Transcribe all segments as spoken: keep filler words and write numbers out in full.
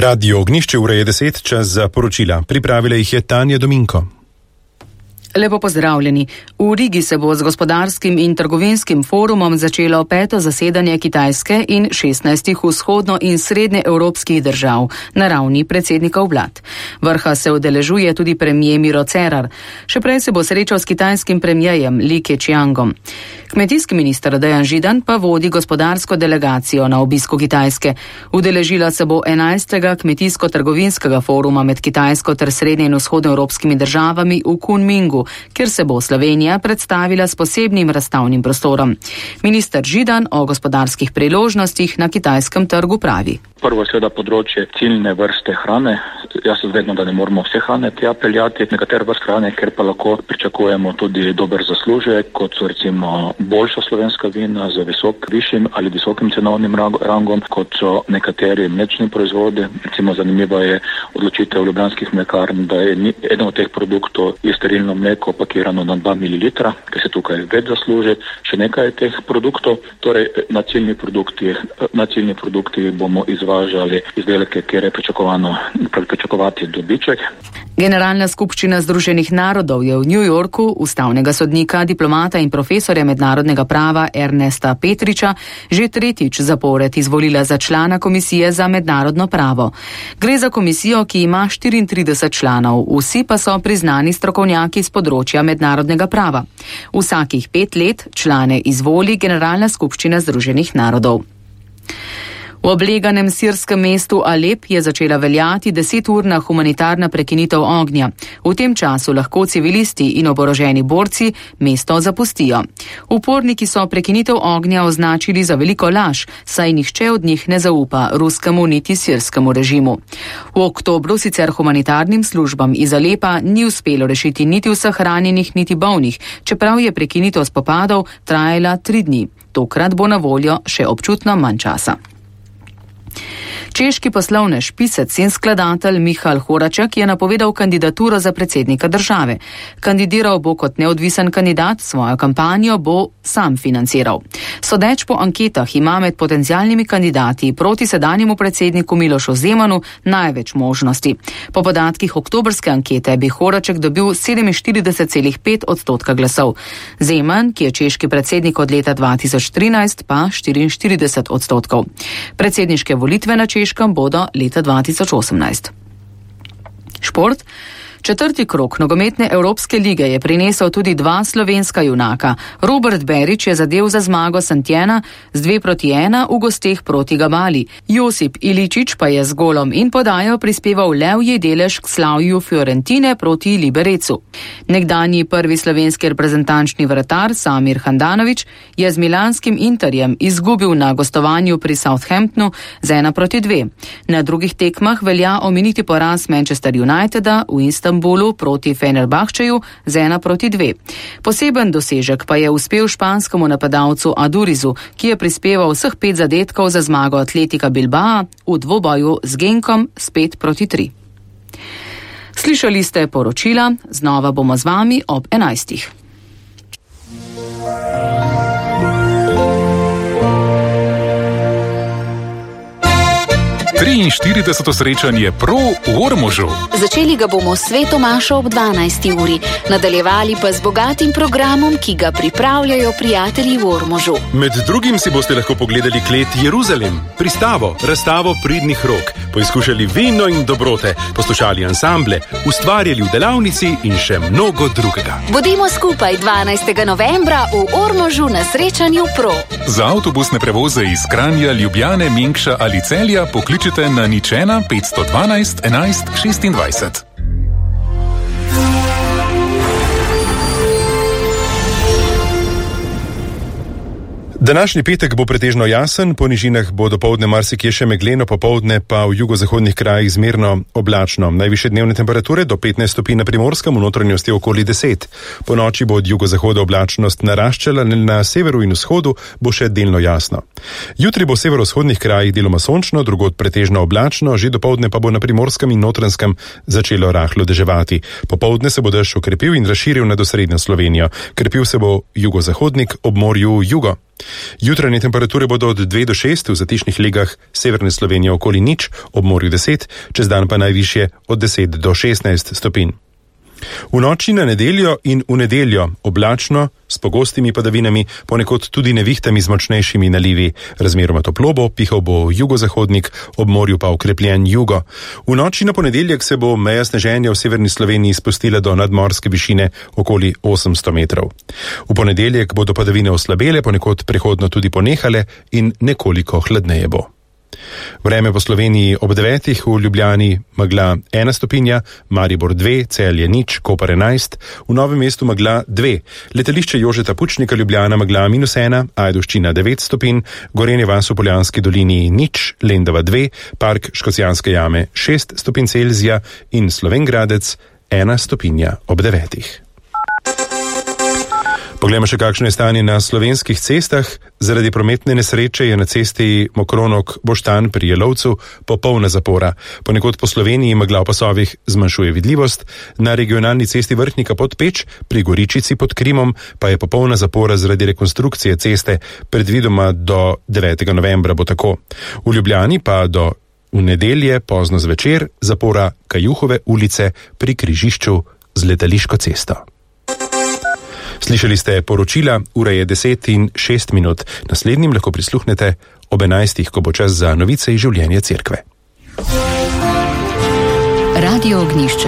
Radio Ognjišče, ura je deset, čas za poročila. Pripravila jih je Tanja Dominko. Lepo pozdravljeni. V Rigi se bo z gospodarskim in trgovinskim forumom začelo peto zasedanje Kitajske in šestnajstih vzhodno- in srednjeevropskih držav na ravni predsednikov vlad. Vrha se udeležuje tudi premier Miro Cerar. Še prej se bo srečal s kitajskim premierjem Li Keqiangom. Kmetijski minister Dejan Židan pa vodi gospodarsko delegacijo na obisku Kitajske. Udeležila se bo enajstega kmetijsko-trgovinskega foruma med Kitajsko ter srednje- in vzhodnoevropskimi državami v Kunmingu, kjer se bo Slovenija predstavila s posebnim razstavnim prostorom. Minister Židan o gospodarskih priložnostih na kitajskem trgu pravi. Prvo seveda področje ciljne vrste hrane. Jaz se zvedno, da ne moramo vse hrane tja peljati, nekatere vrste hrane, ker pa lahko pričakujemo tudi dober zaslužek, kot so recimo boljša slovenska vina z visok, višjim ali visokim cenovnim rangom, kot so nekateri mlečni proizvodi. Recimo zanimiva je odločitev ljubljanskih mlekarn, da je eden od teh produktov je sterilno mleko pakirano na dva mililitra, ker se tukaj več zasluži. Še nekaj teh produktov, torej na ciljni produkti, na ciljni produkti bomo izvažali izdelke, kjer je pričakovano pričakovati dobiček. Generalna skupščina Združenih narodov je v New Yorku ustavnega sodnika, diplomata in profesorja mednarodnega prava Ernesta Petriča že tretjič zapored izvolila za člana komisije za mednarodno pravo. Gre za komisijo, ki ima štiriintrideset članov, vsi pa so priznani strokovnjaki z področja mednarodnega prava. Vsakih pet let člane izvoli Generalna skupščina Združenih narodov. V obleganem sirskem mestu Alep je začela veljati deseturna humanitarna prekinitev ognja. V tem času lahko civilisti in oboroženi borci mesto zapustijo. Uporniki so prekinitev ognja označili za veliko laž, saj nihče od njih ne zaupa ruskemu niti sirskemu režimu. V oktobru sicer humanitarnim službam iz Alepa ni uspelo rešiti niti vseh ranjenih, niti bolnih, čeprav je prekinitev spopadov trajala tri dni. Tokrat bo na voljo še občutno manj časa. Češki poslovnež, pisec in skladatelj Michal Horaček je napovedal kandidaturo za predsednika države. Kandidiral bo kot neodvisen kandidat, svojo kampanjo bo sam financiral. Sodeč po anketah ima med potencialnimi kandidati proti sedanjemu predsedniku Milošu Zemanu največ možnosti. Po podatkih oktobrske ankete bi Horaček dobil sedeminštirideset celih pet odstotka glasov. Zeman, ki je češki predsednik od leta dva tisoč trinajst, pa štiriinštirideset odstotkov. Predsedniške volitve na Češkem bodo leta dva tisoč osemnajst. Šport. Četrti krog nogometne Evropske lige je prinesel tudi dva slovenska junaka. Robert Berić je zadel za zmago Santjena z dve proti ena v gosteh proti Gabali. Josip Iličić pa je z golom in podajo prispeval levji delež k slavju Fiorentine proti Liberecu. Nekdanji prvi slovenski reprezentančni vratar Samir Handanović je z milanskim Interjem izgubil na gostovanju pri Southamptonu z ena proti dve. Na drugih tekmah velja omeniti poraz Manchester Uniteda v Istanbulu Istanbulu proti Fenerbahčeju z ena proti dve. Poseben dosežek pa je uspel španskemu napadalcu Adurizu, ki je prispeval vseh pet zadetkov za zmago Atletika Bilbao v dvoboju z Genkom s pet proti tri. Slišali ste poročila, znova bomo z vami ob enajstih. triinštirideseto srečanje Pro v Ormožu. Začeli ga bomo s sveto mašo ob dvanajsti uri, nadaljevali pa z bogatim programom, ki ga pripravljajo prijatelji v Ormožu. Med drugim si boste lahko pogledali klet Jeruzalem, pristavo, razstavo pridnih rok, poizkušali vino in dobrote, poslušali ansamble, ustvarjali v delavnici in še mnogo drugega. Bodimo skupaj dvanajstega novembra v Ormožu na srečanju Pro. Za avtobusne prevoze iz Kranja, Ljubljane, Minkša ali Celja pokličite na nič ena petsto dvanajst enajst šestindvajset. Današnji petek bo pretežno jasen, po nižinah bo dopoldne marsikje še megleno, popoldne pa v jugozahodnih krajih zmerno oblačno. Najvišje dnevne temperature do petnajst stopinj na Primorskem, v notranjosti okoli deset. Po noči bo od jugozahoda oblačnost naraščala, na severu in vzhodu bo še delno jasno. Jutri bo v severovzhodnih krajih deloma sončno, drugod pretežno oblačno, že dopoldne pa bo na Primorskem in Notranjskem začelo rahlo deževati. Popoldne se bo dež okrepil in razširil nad osrednjo Slovenijo. Krepil se bo jugozahodnik ob morju jugo. Jutranje temperature bodo od dve do šest, v zatišnih legah severne Slovenije okoli nič, ob morju deset, čez dan pa najvišje od deset do šestnajst stopinj. V noči na nedeljo in v nedeljo oblačno, s pogostimi padavinami, ponekod tudi nevihtami z močnejšimi nalivi. Razmeroma toplo bo, pihal bo jugozahodnik, ob morju pa okrepljen jugo. V noči na ponedeljek se bo meja sneženja v severni Sloveniji spustila do nadmorske višine okoli osemsto metrov. V ponedeljek bodo padavine oslabele, ponekod prehodno tudi ponehale in nekoliko hladneje bo. Vreme po Sloveniji ob devetih, v Ljubljani megla ena stopinja, Maribor dve, Celje nič, Koper enajst, v Novem mestu megla dve, letališče Jožeta Pučnika Ljubljana megla minus ena, Ajdovščina devet stopinj, Gorenje vas v Poljanski dolini nič, Lendava dve, Park Škocjanske jame šest stopinj Celzija in Slovenj Gradec ena stopinja ob devetih. Poglejmo še, kakšno je stanje na slovenskih cestah. Zaradi prometne nesreče je na cesti Mokronok-Boštanj pri Jelovcu popolna zapora. Ponekod po Sloveniji megla v pasovih zmanjšuje vidljivost. Na regionalni cesti Vrhnika pod Peč pri Goričici pod Krimom pa je popolna zapora zaradi rekonstrukcije ceste. Predvidoma do devetega novembra bo tako. V Ljubljani pa do v nedelje pozno zvečer zapora Kajuhove ulice pri križišču z Letališko cesto. Slišali ste poročila, ura je deset in šest minut. Naslednjim lahko prisluhnete ob enajstih, ko bo čas za novice iz življenja cerkve. Radio Ognjišče.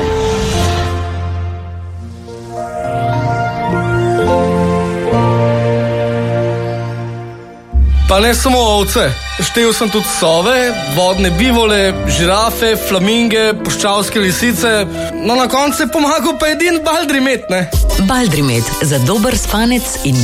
Pa ne samo ovce, štel sem tudi sove, vodne bivole, žirafe, flaminge, puščavske lisice, no na koncu je pomagal pa edin baldrimet, ne? Baldrimet za dober spanec in